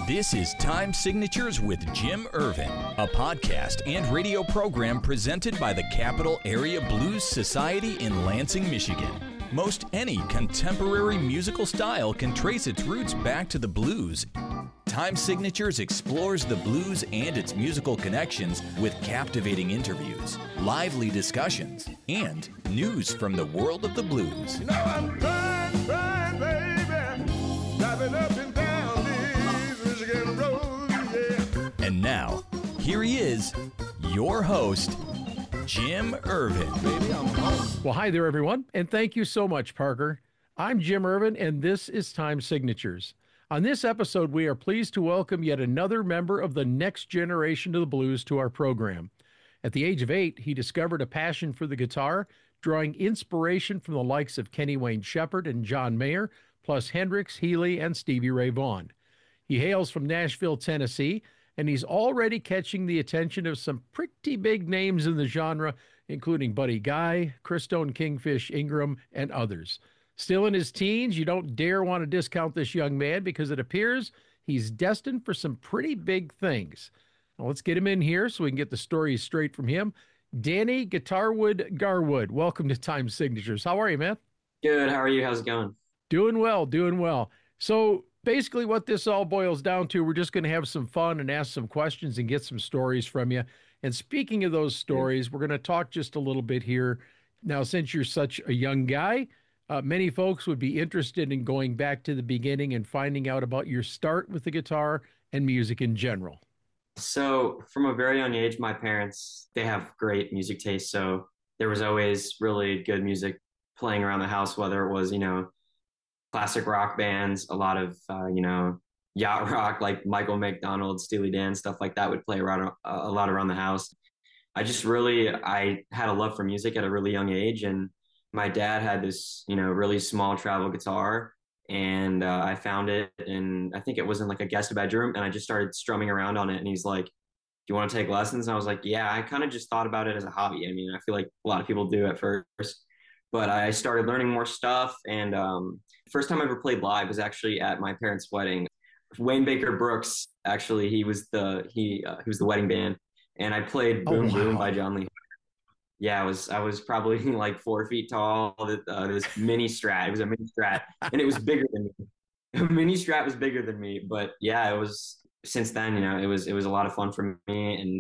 This is Time Signatures with Jim Irvin, a podcast and radio program presented by the Capital Area Blues Society in Lansing, Michigan. Most any contemporary musical style can trace its roots back to the blues. Time Signatures explores the blues and its musical connections with captivating interviews, lively discussions, and news from the world of the blues. You know I'm crying, baby, driving up and down these Michigan roads, yeah. And now, here he is, your host, Jim Irvin. Baby, I'm home. Well, hi there, everyone, and thank you so much, Parker. I'm Jim Irvin, and this is Time Signatures. On this episode, we are pleased to welcome yet another member of the next generation of the blues to our program. At the age of 8, he discovered a passion for the guitar, drawing inspiration from the likes of Kenny Wayne Shepherd and John Mayer, plus Hendrix, Healy, and Stevie Ray Vaughan. He hails from Nashville, Tennessee, and he's already catching the attention of some pretty big names in the genre, including Buddy Guy, Christone Kingfish Ingram, and others. Still in his teens, you don't dare want to discount this young man because it appears he's destined for some pretty big things. Now let's get him in here so we can get the story straight from him. Danny Guitarwood Garwood, welcome to Time Signatures. How are you, man? Good. How are you? How's it going? Doing well, doing well. So basically what this all boils down to, we're just going to have some fun and ask some questions and get some stories from you. And speaking of those stories, we're going to talk just a little bit here. Now, since you're such a young guy, many folks would be interested in going back to the beginning and finding out about your start with the guitar and music in general. So from a very young age, my parents, they have great music taste. So there was always really good music playing around the house, whether it was, classic rock bands, a lot of, yacht rock, like Michael McDonald, Steely Dan, stuff like that would play around a lot around the house. I had a love for music at a really young age, and my dad had this, really small travel guitar, and I found it, and I think it was in like a guest bedroom, and I just started strumming around on it, and he's like, "Do you want to take lessons?" And I was like, "Yeah." I kind of just thought about it as a hobby. I mean, I feel like a lot of people do at first, but I started learning more stuff, and first time I ever played live was actually at my parents' wedding. Wayne Baker Brooks, actually, he was the wedding band, and I played "Boom Boom" by John Lee. Yeah, I was probably like 4 feet tall. This mini Strat. It was a mini Strat, and it was bigger than me. A mini Strat was bigger than me, but yeah, it was. Since then, it was a lot of fun for me, and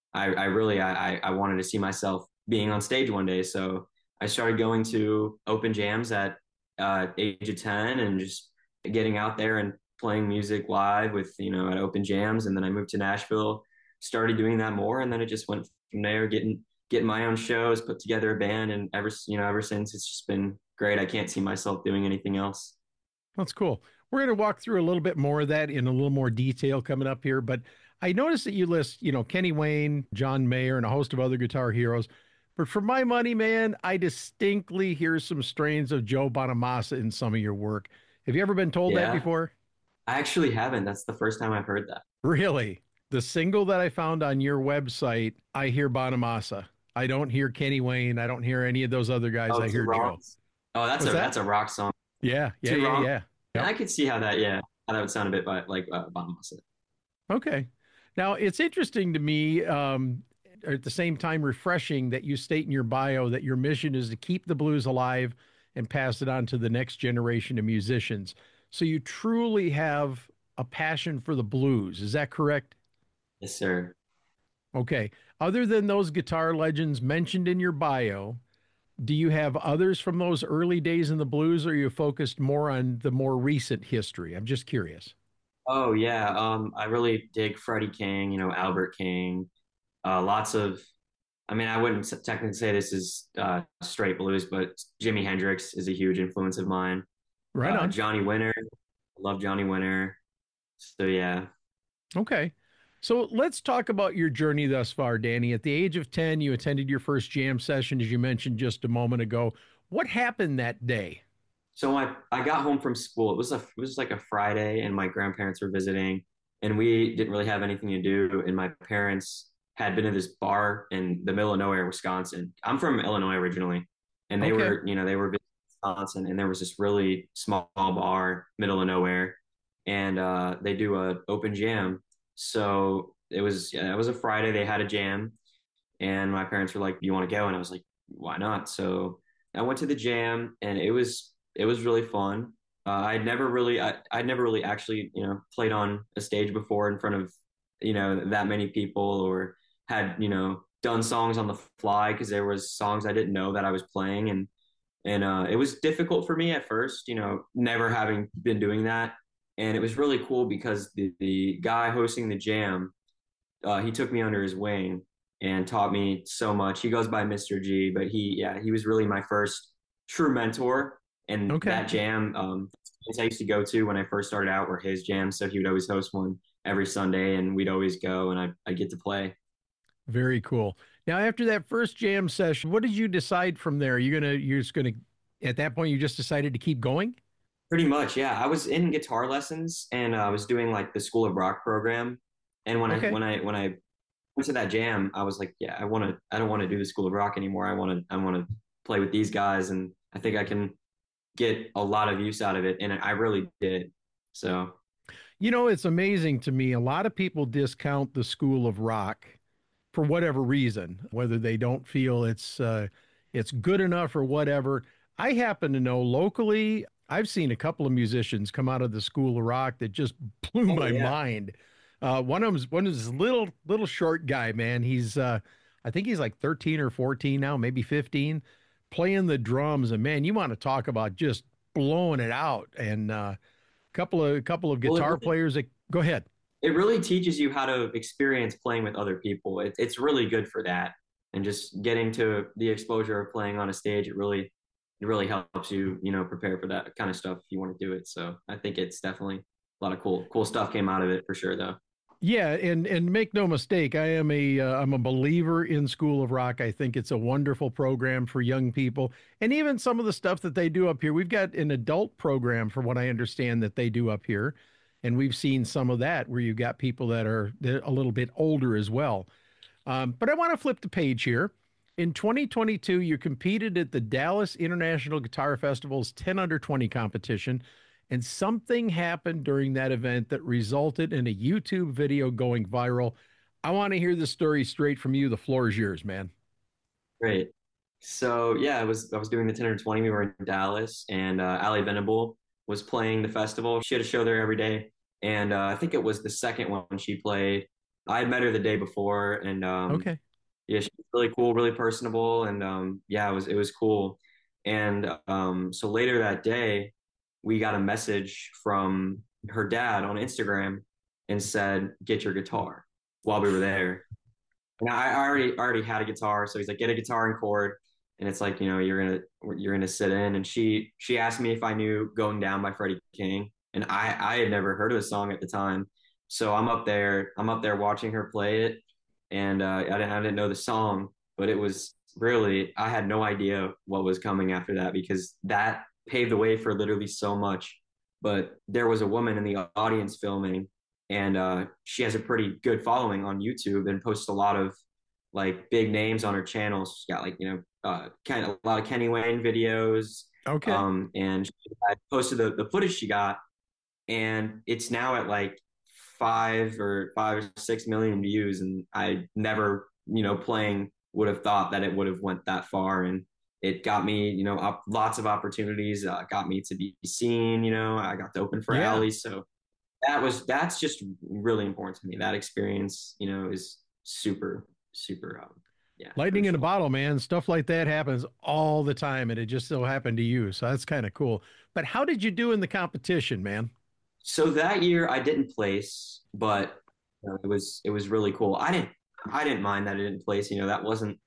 I wanted to see myself being on stage one day. So I started going to open jams at age of 10, and just getting out there and playing music live with at open jams, and then I moved to Nashville, started doing that more, and then it just went from there, getting my own shows, put together a band, and ever since it's just been great. I can't see myself doing anything else. That's cool. We're going to walk through a little bit more of that in a little more detail coming up here, but I noticed that you list, Kenny Wayne, John Mayer, and a host of other guitar heroes. But for my money, man, I distinctly hear some strains of Joe Bonamassa in some of your work. Have you ever been told that before? I actually haven't. That's the first time I've heard that. Really? The single that I found on your website, I hear Bonamassa. I don't hear Kenny Wayne. I don't hear any of those other guys. I hear Joe. Oh, that's a rock song. Yeah. Yep. I could see how that would sound a bit like Bonamassa. Okay. Now, it's interesting to me, at the same time refreshing, that you state in your bio that your mission is to keep the blues alive and pass it on to the next generation of musicians. So you truly have a passion for the blues. Is that correct? Yes, sir. Okay. Other than those guitar legends mentioned in your bio, do you have others from those early days in the blues, or are you focused more on the more recent history? I'm just curious. Oh, yeah. I really dig Freddie King, Albert King. I wouldn't technically say this is straight blues, but Jimi Hendrix is a huge influence of mine. Right on. Johnny Winter. I love Johnny Winter. So, yeah. Okay. So let's talk about your journey thus far, Danny. At the age of 10, you attended your first jam session, as you mentioned just a moment ago. What happened that day? So I got home from school. It was like a Friday, and my grandparents were visiting, and we didn't really have anything to do. And my parents had been to this bar in the middle of nowhere, Wisconsin. I'm from Illinois originally, and they were visiting Wisconsin, and there was this really small bar, middle of nowhere. and they do a open jam. So it was a Friday. They had a jam, and my parents were like, "Do you want to go?" And I was like, "Why not?" So I went to the jam, and it was really fun. I'd never really actually played on a stage before in front of that many people, or had done songs on the fly, because there was songs I didn't know that I was playing, and it was difficult for me at first, never having been doing that. And it was really cool because the guy hosting the jam, he took me under his wing and taught me so much. He goes by Mr. G, but he was really my first true mentor. And Okay. that jam, I used to go to when I first started out were his jams. So he would always host one every Sunday, and we'd always go, and I get to play. Very cool. Now, after that first jam session, what did you decide from there? You're just gonna, at that point, you just decided to keep going? Pretty much, yeah. I was in guitar lessons, and I was doing like the School of Rock program. And Okay. when I went to that jam, I was like, yeah, I don't want to do the School of Rock anymore. I want to play with these guys, and I think I can get a lot of use out of it, and I really did. So It's amazing to me. A lot of people discount the School of Rock for whatever reason, whether they don't feel it's good enough or whatever. I happen to know locally, I've seen a couple of musicians come out of the School of Rock that just blew oh my yeah. mind. One of this little short guy, man. He's I think he's like 13 or 14 now, maybe 15, playing the drums. And man, you want to talk about just blowing it out. And couple of Well, guitar players that go ahead. it really teaches you how to experience playing with other people. It's really good for that, and just getting to the exposure of playing on a stage. It really helps you, prepare for that kind of stuff if you want to do it. So I think it's definitely a lot of cool stuff came out of it for sure, though. Yeah, and make no mistake, I'm a believer in School of Rock. I think it's a wonderful program for young people, and even some of the stuff that they do up here. We've got an adult program, from what I understand, that they do up here, and we've seen some of that where you've got people that are a little bit older as well. But I want to flip the page here. In 2022, you competed at the Dallas International Guitar Festival's 10 under 20 competition, and something happened during that event that resulted in a YouTube video going viral. I want to hear the story straight from you. The floor is yours, man. Great. So yeah, I was doing the 10 or 20. We were in Dallas, and Ali Venable was playing the festival. She had a show there every day, and I think it was the second one she played. I had met her the day before, and Okay. yeah, she was really cool, really personable, and yeah, it was cool. And so later that day, we got a message from her dad on Instagram and said, "Get your guitar," while we were there. And I already had a guitar, so he's like, "Get a guitar and chord." And it's like, you're gonna sit in. And she asked me if I knew "Going Down" by Freddie King, and I had never heard of the song at the time. So I'm up there watching her play it, and I didn't know the song, but it was really, I had no idea what was coming after that, because that paved the way for literally so much. But there was a woman in the audience filming, and she has a pretty good following on YouTube and posts a lot of like big names on her channel. She's got like kind of a lot of Kenny Wayne videos, Okay. and she had posted the footage she got, and it's now at like 5 or 6 million views, and I never playing would have thought that it would have went that far. And it got me lots of opportunities, got me to be seen. I got to open for Yeah. Ellie, so that's just really important to me. That experience is super yeah, Lightning in a crucial. bottle, man. Stuff like that happens all the time, and it just so happened to you. So that's kind of cool. But how did you do in the competition, man? So that year I didn't place, but it was really cool. I didn't mind that I didn't place. That wasn't.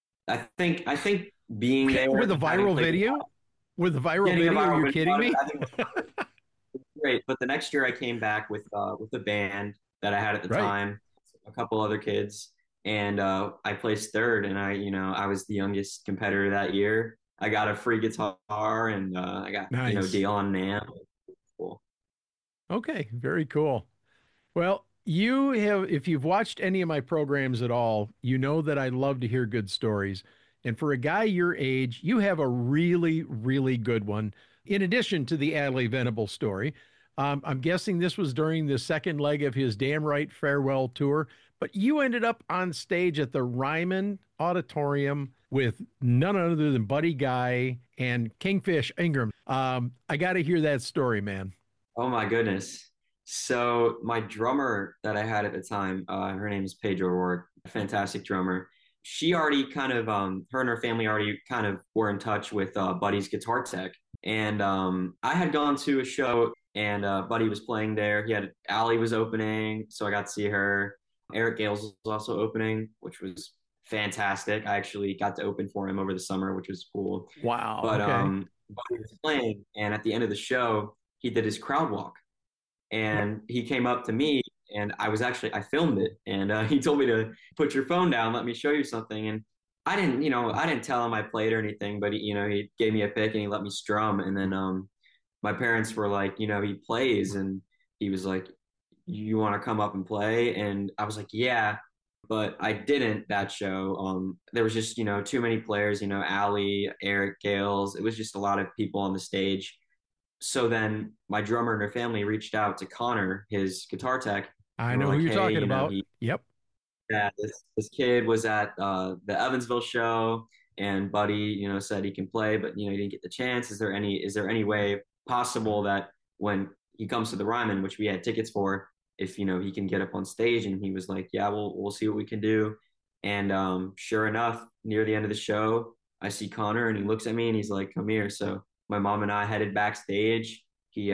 I think being there With a and having viral played, video? With a viral getting a video? viral You're video kidding out of it, me? I think was great. But the next year I came back with the band that I had at the Right. time, a couple other kids, and I placed third. And I was the youngest competitor that year. I got a free guitar, and I got Nice. deal on an amp. Cool. Okay. Very cool. Well, if you've watched any of my programs at all, you know that I love to hear good stories. And for a guy your age, you have a really, really good one. In addition to the Adley Venable story, I'm guessing this was during the second leg of his Damn Right Farewell tour, but you ended up on stage at the Ryman Auditorium with none other than Buddy Guy and Kingfish Ingram. I got to hear that story, man. Oh my goodness. So my drummer that I had at the time, her name is Paige O'Rourke, a fantastic drummer. She already kind of, her and her family already kind of were in touch with Buddy's guitar tech. And I had gone to a show and Buddy was playing there. He had Allie was opening, so I got to see her. Eric Gales was also opening, which was fantastic. I actually got to open for him over the summer, which was cool. Wow. But Okay. Buddy was playing, and at the end of the show, he did his crowd walk, and he came up to me, and I filmed it, and he told me to put your phone down, let me show you something, and I didn't tell him I played or anything, but he gave me a pick and he let me strum, and then my parents were like, he plays, and he was like, you want to come up and play? And I was like, yeah, but I didn't that show. There was just, too many players, Allie, Eric, Gales. It was just a lot of people on the stage. So then my drummer and her family reached out to Connor, his guitar tech, I and were know who like, you're hey, talking about. Yep. yeah, this kid was at the Evansville show, and Buddy, said he can play, but he didn't get the chance. Is there any way possible that when he comes to the Ryman, which we had tickets for, if he can get up on stage? And he was like, yeah, we'll see what we can do. And sure enough, near the end of the show, I see Connor, and he looks at me and he's like, come here. So my mom and I headed backstage. He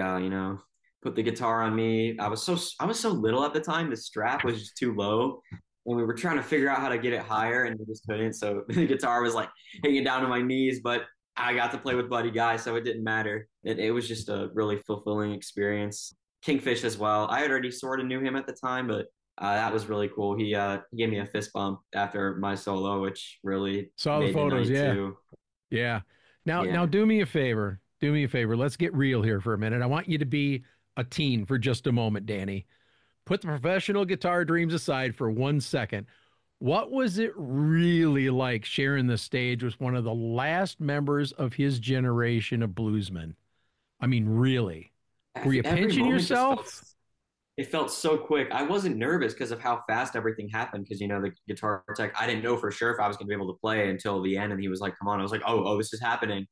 put the guitar on me. I was so little at the time. The strap was just too low, and we were trying to figure out how to get it higher, and we just couldn't. So the guitar was like hanging down to my knees, but I got to play with Buddy Guy, so it didn't matter. It was just a really fulfilling experience. Kingfish as well. I already sort of knew him at the time, but that was really cool. He gave me a fist bump after my solo, which really Saw the made photos. night Yeah. too. Yeah. Now Yeah. do me a favor. Do me a favor. Let's get real here for a minute. I want you to be a teen for just a moment, Danny. Put the professional guitar dreams aside for 1 second. What was it really like sharing the stage with one of the last members of his generation of bluesmen? I mean, really? Were you Every pinching moment just yourself? it felt so quick. I wasn't nervous because of how fast everything happened. Because the guitar tech, I didn't know for sure if I was going to be able to play until the end, and he was like, "Come on!" I was like, "Oh, this is happening."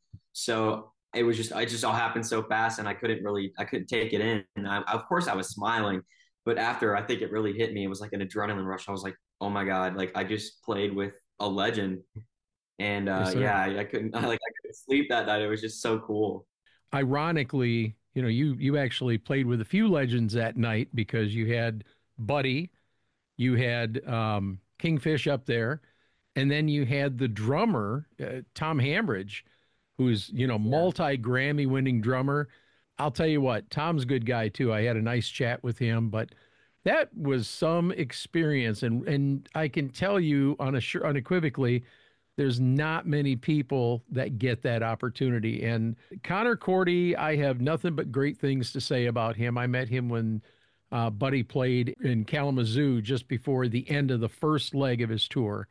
So it just all happened so fast, and I couldn't take it in. And of course, I was smiling, but after I think it really hit me, it was like an adrenaline rush. I was like, "Oh my god!" Like I just played with a legend, and Yes, sir. yeah, I couldn't I couldn't sleep that night. It was just so cool. Ironically, you actually played with a few legends that night because you had Buddy, you had Kingfish up there, and then you had the drummer, Tom Hambridge, who's, Yeah. multi Grammy winning drummer. I'll tell you what, Tom's a good guy too. I had a nice chat with him, but that was some experience. And I can tell you unequivocally, there's not many people that get that opportunity. And Connor Cordy, I have nothing but great things to say about him. I met him when Buddy played in Kalamazoo just before the end of the first leg of his tour.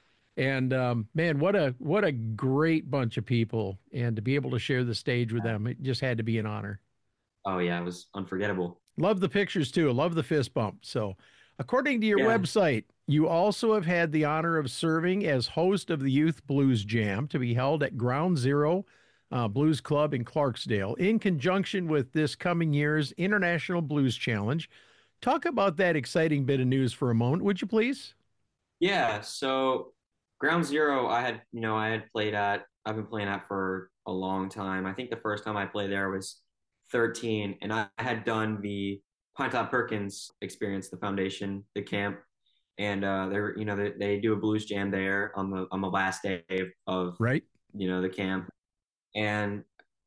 And man, what a great bunch of people! And to be able to share the stage with them, it just had to be an honor. Oh yeah, it was unforgettable. Love the pictures too. Love the fist bump. So, according to your Yeah. website, you also have had the honor of serving as host of the Youth Blues Jam to be held at Ground Zero Blues Club in Clarksdale in conjunction with this coming year's International Blues Challenge. Talk about that exciting bit of news for a moment, would you please? Yeah, so Ground Zero, I had played at. I've been playing at for a long time. I think the first time I played there was 13, and I had done the Pinetop Perkins experience, the foundation, the camp, and they do a blues jam there on the last day of Right? the camp, and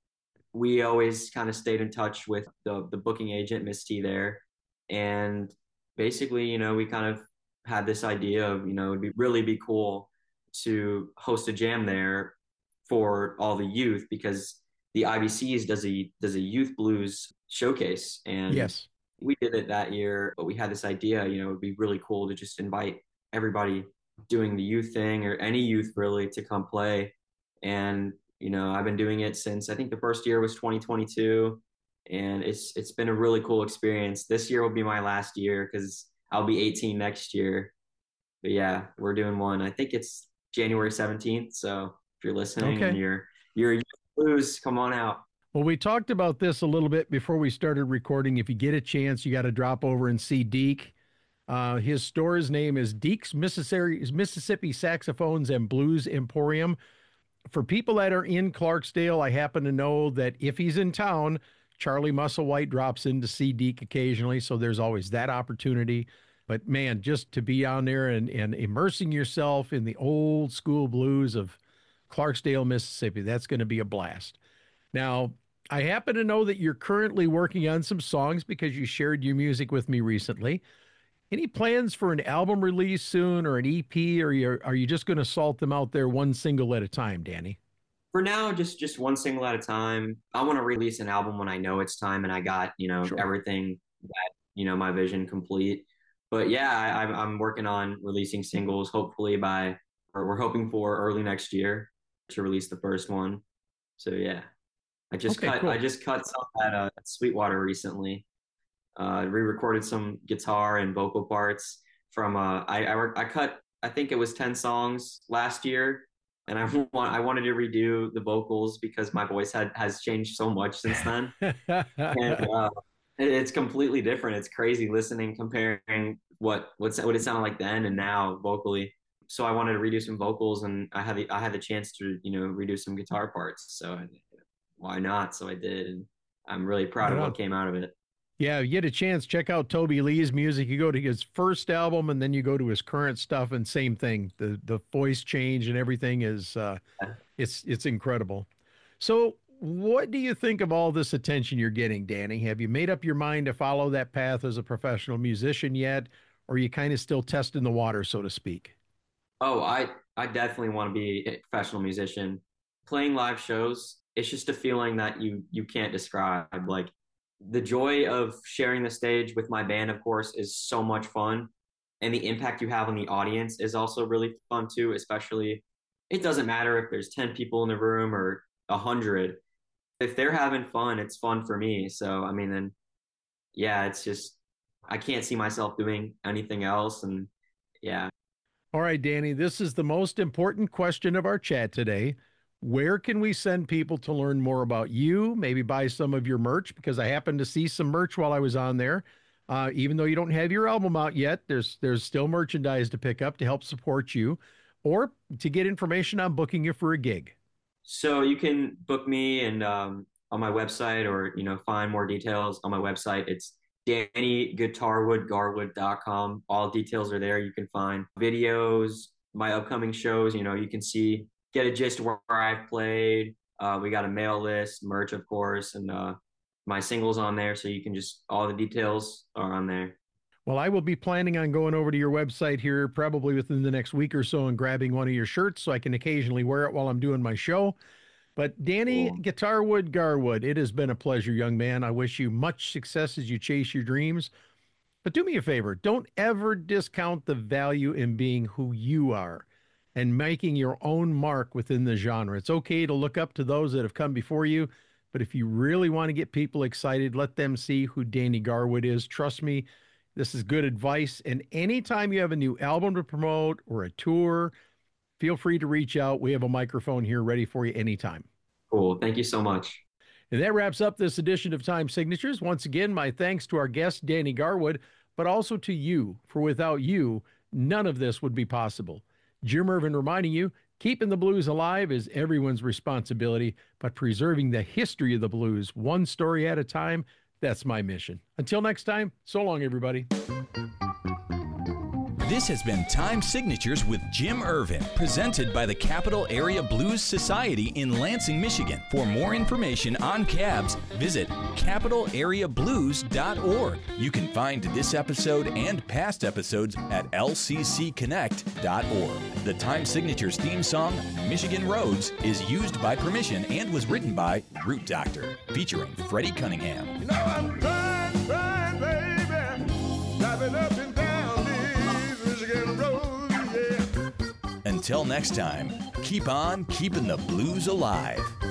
we always kind of stayed in touch with the booking agent, Miss T there. And basically, we kind of had this idea of, it'd really be cool to host a jam there for all the youth, because the IBCs does a youth blues showcase. And Yes. we did it that year, but we had this idea, it'd be really cool to just invite everybody doing the youth thing, or any youth really, to come play. And I've been doing it since, I think the first year was 2022. and it's been a really cool experience. This year will be my last year because I'll be 18 next year. But yeah, we're doing one. I think it's January 17th. So if you're listening and you're blues, come on out. Well, we talked about this a little bit before we started recording. If you get a chance, you got to drop over and see Deke. His store's name is Deke's Mississippi Saxophones and Blues Emporium. For people that are in Clarksdale, I happen to know that if he's in town, Charlie Musselwhite drops in to see Deke occasionally, so there's always that opportunity. But man, just to be on there and immersing yourself in the old school blues of Clarksdale, Mississippi, that's going to be a blast. Now, I happen to know that you're currently working on some songs because you shared your music with me recently. Any plans for an album release soon or an EP, or are you just going to salt them out there one single at a time, Danny? For now, just one single at a time. I want to release an album when I know it's time and I got, Sure. everything that, my vision complete. But yeah, I'm working on releasing singles, hopefully we're hoping for early next year to release the first one. So yeah, I just cut some at Sweetwater recently. Re-recorded some guitar and vocal parts from I cut, I think it was 10 songs last year, and I wanted to redo the vocals because my voice has changed so much since then. And it's completely different. It's crazy comparing what it sounded like then and now vocally. So I wanted to redo some vocals, and I had the chance to redo some guitar parts. So why not? So I did, and I'm really proud of what came out of it. Yeah, you get a chance, check out Toby Lee's music. You go to his first album and then you go to his current stuff, and same thing. The voice change and everything is it's incredible. So what do you think of all this attention you're getting, Danny? Have you made up your mind to follow that path as a professional musician yet? Or are you kind of still testing the water, so to speak? Oh, I definitely want to be a professional musician. Playing live shows, it's just a feeling that you can't describe. Like, the joy of sharing the stage with my band, of course, is so much fun. And the impact you have on the audience is also really fun too, especially, it doesn't matter if there's 10 people in the room or 100. If they're having fun, it's fun for me. So, I mean, then, yeah, it's just, I can't see myself doing anything else. And yeah. All right, Danny, this is the most important question of our chat today. Where can we send people to learn more about you, maybe buy some of your merch? Because I happened to see some merch while I was on there. Even though you don't have your album out yet, there's still merchandise to pick up to help support you, or to get information on booking you for a gig. So you can book me and on my website, or find more details on my website. It's DannyGuitarwoodGarwood.com. All details are there. You can find videos, my upcoming shows. You can get a gist of where I've played. We got a mail list, merch, of course, and my singles on there. So you can all the details are on there. Well, I will be planning on going over to your website here probably within the next week or so and grabbing one of your shirts so I can occasionally wear it while I'm doing my show. But Danny Guitarwood Garwood, it has been a pleasure, young man. I wish you much success as you chase your dreams. But do me a favor, don't ever discount the value in being who you are and making your own mark within the genre. It's okay to look up to those that have come before you, but if you really want to get people excited, let them see who Danny Garwood is. Trust me, this is good advice. And anytime you have a new album to promote or a tour, feel free to reach out. We have a microphone here ready for you anytime. Cool. Thank you so much. And that wraps up this edition of Time Signatures. Once again, my thanks to our guest, Danny Garwood, but also to you, for without you, none of this would be possible. Jim Ervin reminding you, keeping the blues alive is everyone's responsibility, but preserving the history of the blues one story at a time, that's my mission. Until next time, so long, everybody. This has been Time Signatures with Jim Ervin, presented by the Capital Area Blues Society in Lansing, Michigan. For more information on cabs, visit capitalareablues.org. You can find this episode and past episodes at lccconnect.org. The Time Signatures theme song, Michigan Roads, is used by permission and was written by Root Doctor, featuring Freddie Cunningham. I'm trying, baby, driving up and down these Michigan roads, yeah. Until next time, keep on keeping the blues alive.